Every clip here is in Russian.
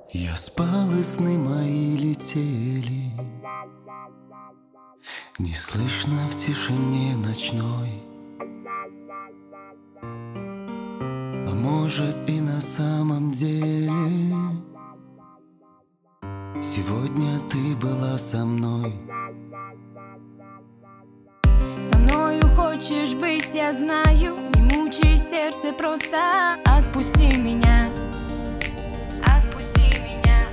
Я спал, и сны мои летели, не слышно в тишине ночной. А может, и на самом деле сегодня ты была со мной. Со мною хочешь быть, я знаю. Не мучай сердце, просто отпусти меня. Отпусти меня.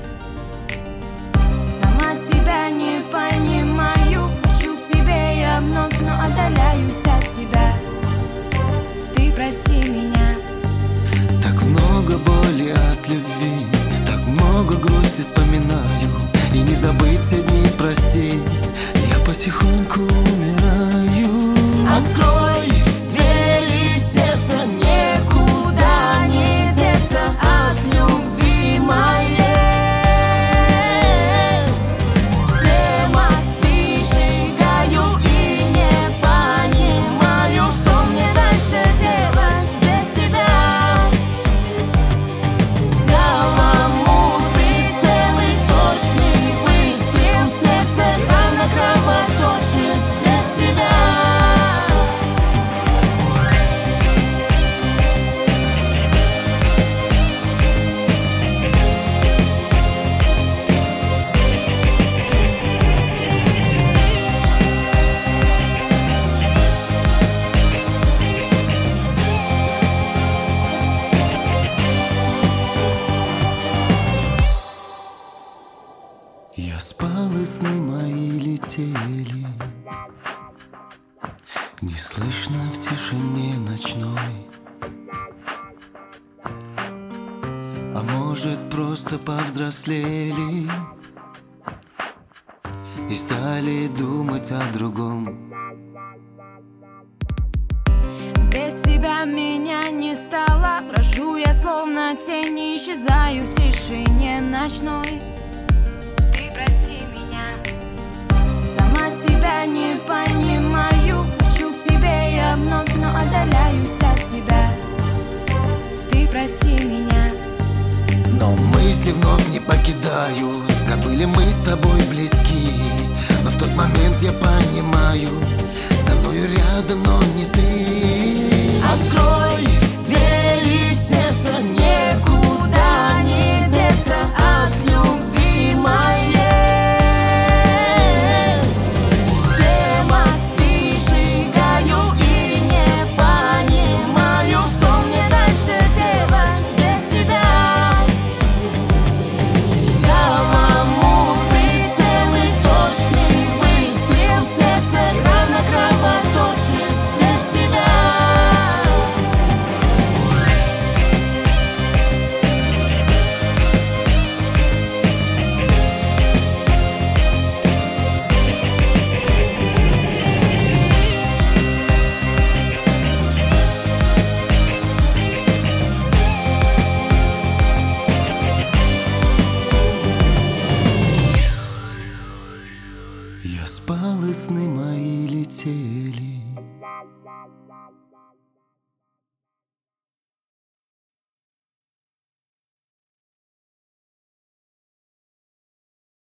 Сама себя не понимаю. Хочу к тебе я вновь, но отдаляюсь от тебя. Ты прости меня. Так много боли от любви, так много грусти вспоминаю. И не забыть те дни, прости, я потихоньку умираю. Открой двери сердца, никуда не деться от любви моей. Все мосты сжигаю и не понимаю, что мне дальше делать без тебя. Взяла прицел и точный выстрел в сердце, рана кровоточит без тебя. Я спал, и сны мои летели, не слышно в тишине ночной. А может, просто повзрослели и стали думать о другом. Без тебя меня не стало. Брожу я словно тень, исчезаю в тишине ночной. Ты прости меня. Сама себя не понимаю. Хочу к тебе я вновь, но отдаляюсь от тебя. Ты прости меня. Но мысли вновь не покидают, как были мы с тобой близки. Но в тот момент я понимаю, со мною рядом, но не ты. Открой двери сердца, никуда не деться от любви моей. Все мосты сжигаю и не понимаю, что мне дальше делать без тебя. Взяла прицел и точный выстрел в сердце, рана кровоточит без тебя. Я спал, и сны мои летели,